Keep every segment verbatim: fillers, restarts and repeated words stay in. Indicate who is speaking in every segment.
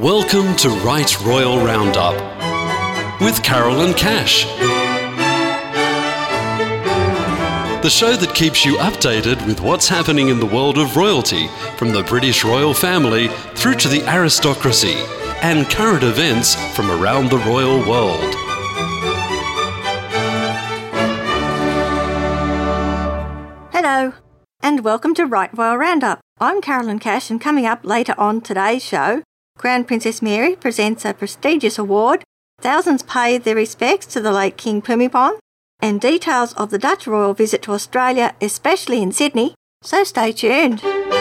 Speaker 1: Welcome to Right Royal Roundup with Carolyn Cash. The show that keeps you updated with what's happening in the world of royalty, from the British royal family through to the aristocracy, and current events from around the royal world.
Speaker 2: Hello, and welcome to Right Royal Roundup. I'm Carolyn Cash, and coming up later on today's show, Crown Princess Mary presents a prestigious award, thousands pay their respects to the late King Bhumibol, and details of the Dutch royal visit to Australia, especially in Sydney, so stay tuned.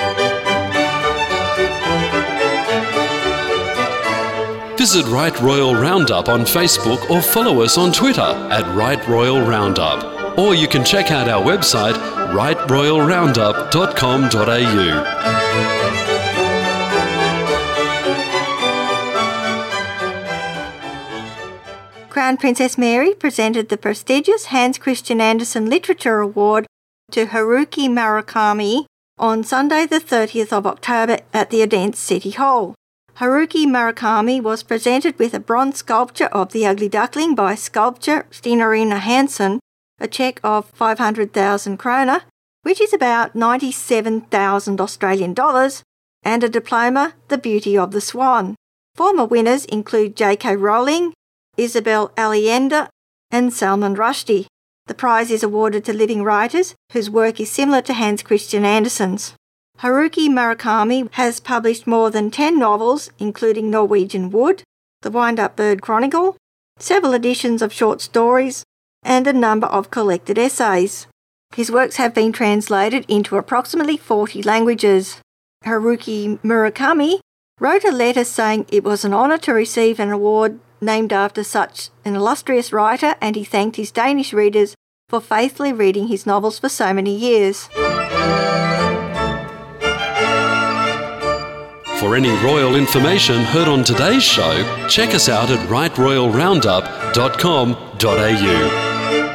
Speaker 1: Visit Right Royal Roundup on Facebook or follow us on Twitter at Right Royal Roundup. Or you can check out our website, right royal roundup dot com dot a u.
Speaker 2: Crown Princess Mary presented the prestigious Hans Christian Andersen Literature Award to Haruki Murakami on Sunday the thirtieth of October at the Odense City Hall. Haruki Murakami was presented with a bronze sculpture of the Ugly Duckling by sculptor Stina Hansen, a cheque of five hundred thousand krona, which is about ninety-seven thousand Australian dollars, and a diploma, The Beauty of the Swan. Former winners include J K Rowling, Isabel Allende and Salman Rushdie. The prize is awarded to living writers whose work is similar to Hans Christian Andersen's. Haruki Murakami has published more than ten novels, including Norwegian Wood, The Wind-Up Bird Chronicle, several editions of short stories, and a number of collected essays. His works have been translated into approximately forty languages. Haruki Murakami wrote a letter saying it was an honour to receive an award named after such an illustrious writer, and he thanked his Danish readers for faithfully reading his novels for so many years.
Speaker 1: For any royal information heard on today's show, check us out at right royal roundup dot com dot a u.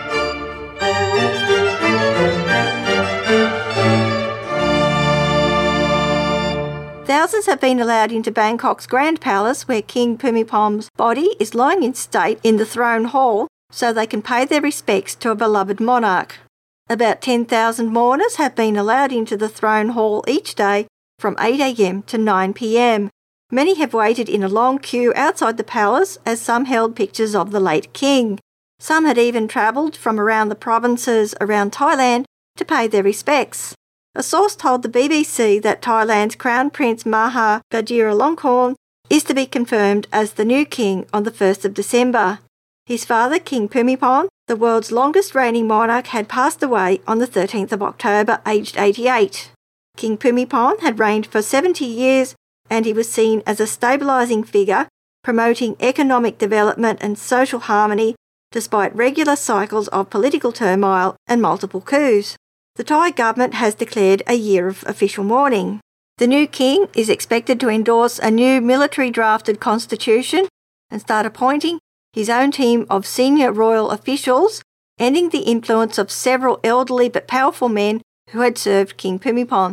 Speaker 2: Thousands have been allowed into Bangkok's Grand Palace, where King Bhumibol's body is lying in state in the throne hall, so they can pay their respects to a beloved monarch. About ten thousand mourners have been allowed into the throne hall each day from eight a m to nine p m. Many have waited in a long queue outside the palace, as some held pictures of the late king. Some had even travelled from around the provinces around Thailand to pay their respects. A source told the B B C that Thailand's Crown Prince Maha Vajiralongkorn is to be confirmed as the new king on the first of December. His father, King Bhumibol, the world's longest reigning monarch, had passed away on the thirteenth of October, aged eighty-eight. King Bhumibol had reigned for seventy years, and he was seen as a stabilising figure, promoting economic development and social harmony despite regular cycles of political turmoil and multiple coups. The Thai government has declared a year of official mourning. The new king is expected to endorse a new military-drafted constitution and start appointing his own team of senior royal officials, ending the influence of several elderly but powerful men who had served King Bhumibol.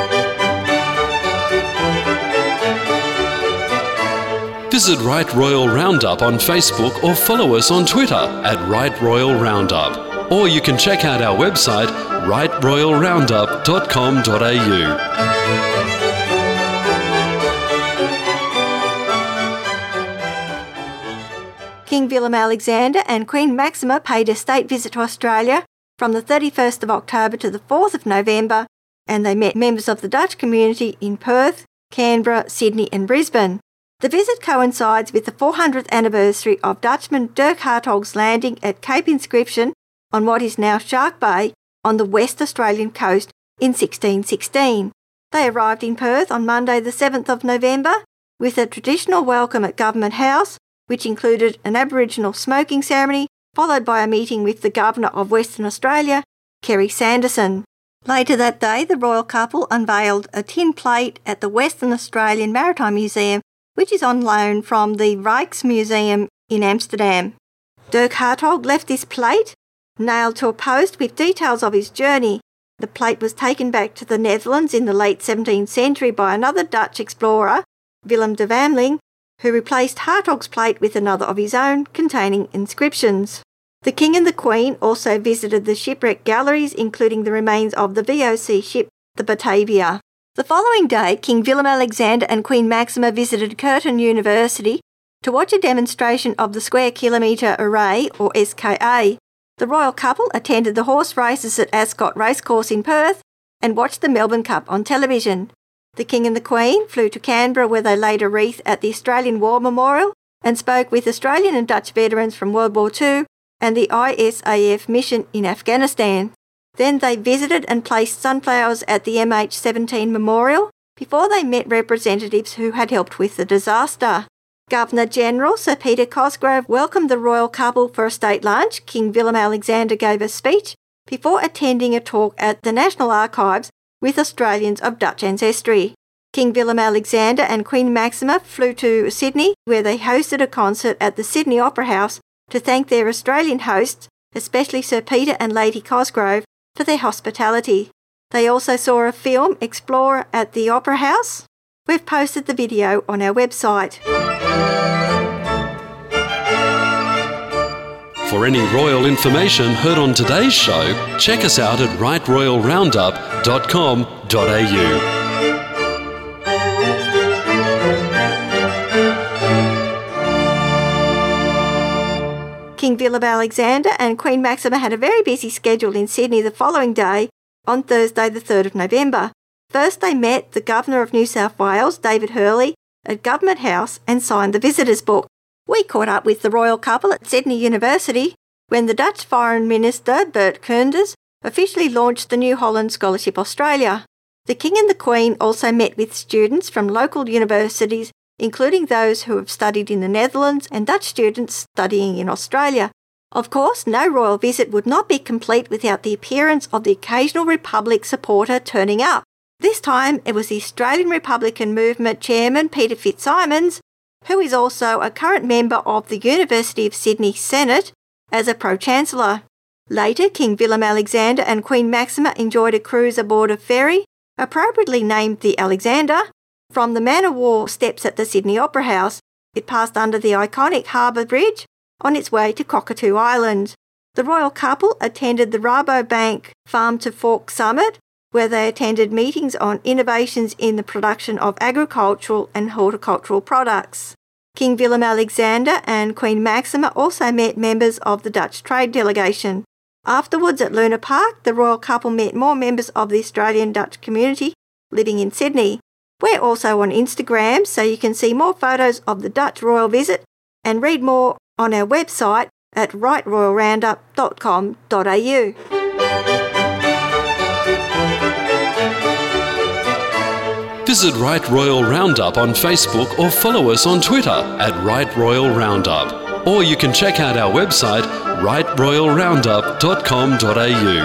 Speaker 1: Visit Right Royal Roundup on Facebook or follow us on Twitter at Right Royal Roundup. Or you can check out our website, right royal roundup dot com dot a u.
Speaker 2: King Willem-Alexander and Queen Maxima paid a state visit to Australia from the thirty-first of October to the fourth of November, and they met members of the Dutch community in Perth, Canberra, Sydney and Brisbane. The visit coincides with the four hundredth anniversary of Dutchman Dirk Hartog's landing at Cape Inscription on what is now Shark Bay on the West Australian coast in sixteen sixteen. They arrived in Perth on Monday the seventh of November with a traditional welcome at Government House, which included an Aboriginal smoking ceremony, followed by a meeting with the Governor of Western Australia, Kerry Sanderson. Later that day, the royal couple unveiled a tin plate at the Western Australian Maritime Museum, which is on loan from the Rijksmuseum in Amsterdam. Dirk Hartog left this plate nailed to a post with details of his journey. The plate was taken back to the Netherlands in the late seventeenth century by another Dutch explorer, Willem de Vamling, who replaced Hartog's plate with another of his own containing inscriptions. The King and the Queen also visited the shipwreck galleries, including the remains of the V O C ship, the Batavia. The following day, King Willem-Alexander and Queen Maxima visited Curtin University to watch a demonstration of the Square Kilometre Array, or S K A. The royal couple attended the horse races at Ascot Racecourse in Perth and watched the Melbourne Cup on television. The King and the Queen flew to Canberra, where they laid a wreath at the Australian War Memorial and spoke with Australian and Dutch veterans from World War Two and the I S A F mission in Afghanistan. Then they visited and placed sunflowers at the M H seventeen Memorial before they met representatives who had helped with the disaster. Governor-General Sir Peter Cosgrove welcomed the royal couple for a state lunch. King Willem-Alexander gave a speech before attending a talk at the National Archives with Australians of Dutch ancestry. King Willem-Alexander and Queen Maxima flew to Sydney, where they hosted a concert at the Sydney Opera House to thank their Australian hosts, especially Sir Peter and Lady Cosgrove, for their hospitality. They also saw a film, Explorer, at the Opera House. We've posted the video on our website.
Speaker 1: For any royal information heard on today's show, check us out at right royal roundup dot com dot a u.
Speaker 2: King Willem-Alexander and Queen Maxima had a very busy schedule in Sydney the following day, on Thursday the third of November. First they met the Governor of New South Wales, David Hurley, at Government House and signed the visitors' book. We caught up with the royal couple at Sydney University when the Dutch Foreign Minister, Bert Koenders, officially launched the New Holland Scholarship Australia. The King and the Queen also met with students from local universities, including those who have studied in the Netherlands and Dutch students studying in Australia. Of course, no royal visit would not be complete without the appearance of the occasional Republic supporter turning up. This time it was the Australian Republican Movement Chairman Peter Fitzsimons, who is also a current member of the University of Sydney Senate as a Pro-Chancellor. Later, King Willem-Alexander and Queen Maxima enjoyed a cruise aboard a ferry, appropriately named the Alexander, from the Man of War steps at the Sydney Opera House. It passed under the iconic Harbour Bridge on its way to Cockatoo Island. The royal couple attended the Rabobank Farm to Fork Summit, where they attended meetings on innovations in the production of agricultural and horticultural products. King Willem-Alexander and Queen Maxima also met members of the Dutch trade delegation. Afterwards at Luna Park, the royal couple met more members of the Australian Dutch community living in Sydney. We're also on Instagram, so you can see more photos of the Dutch royal visit and read more on our website at right royal roundup dot com dot a u.
Speaker 1: Visit Right Royal Roundup on Facebook or follow us on Twitter at Right Royal Roundup. Or you can check out our website right royal roundup dot com dot a u.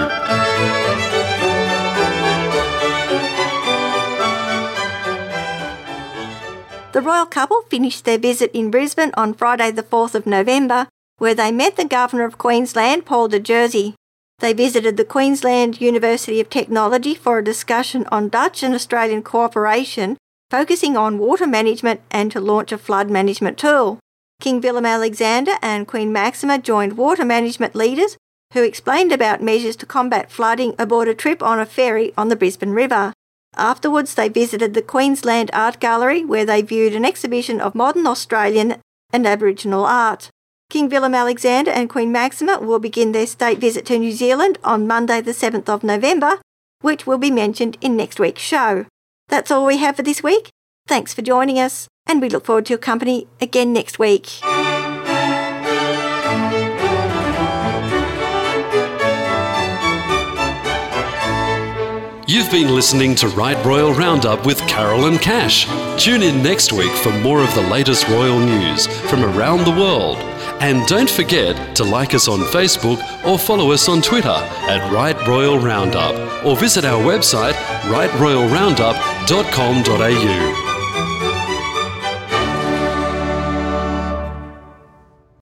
Speaker 2: The royal couple finished their visit in Brisbane on Friday the fourth of November, where they met the Governor of Queensland, Paul de Jersey. They visited the Queensland University of Technology for a discussion on Dutch and Australian cooperation, focusing on water management and to launch a flood management tool. King Willem-Alexander and Queen Maxima joined water management leaders who explained about measures to combat flooding aboard a trip on a ferry on the Brisbane River. Afterwards, they visited the Queensland Art Gallery, where they viewed an exhibition of modern Australian and Aboriginal art. King Willem-Alexander and Queen Maxima will begin their state visit to New Zealand on Monday the seventh of November, which will be mentioned in next week's show. That's all we have for this week. Thanks for joining us, and we look forward to your company again next week.
Speaker 1: You've been listening to Right Royal Roundup with Carol and Cash. Tune in next week for more of the latest royal news from around the world. And don't forget to like us on Facebook or follow us on Twitter at Right Royal Roundup, or visit our website right royal roundup dot com dot a u.